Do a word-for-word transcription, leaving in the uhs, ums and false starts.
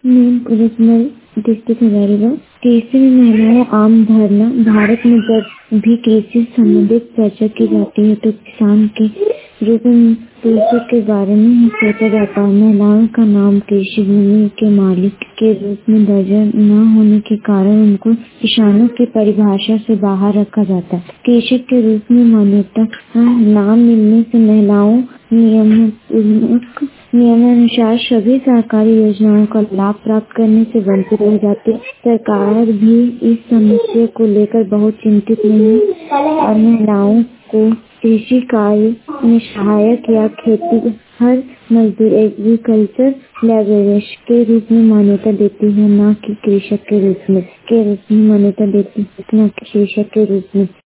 Main original district Hazaribagh. कृषि में महिलाएं आम धारणा। भारत में जब भी कृषि संबंधित चर्चा की जाती है तो किसान के रूप में पुरुषों के बारे में ही सोचा जाता है। महिलाओं का नाम कृषि भूमि के मालिक के रूप में दर्जा न होने के कारण उनको किसानों की परिभाषा से बाहर रखा जाता है। कृषक के रूप में मान्यता नाम मिलने से महिलाओं नियम नियमानुसार सभी सरकारी योजनाओं का लाभ प्राप्त करने से वंचित रह जाते। सरकार भी इस समस्या को लेकर बहुत चिंतित नहीं है और महिलाओं को कृषि कार्य में सहायक या खेती हर मजदूर एग्रीकल्चर लेबरर्स के रूप में मान्यता देती है, न कि कृषक के रूप में के रूप में मान्यता देती है, न कि कृषक के रूप में।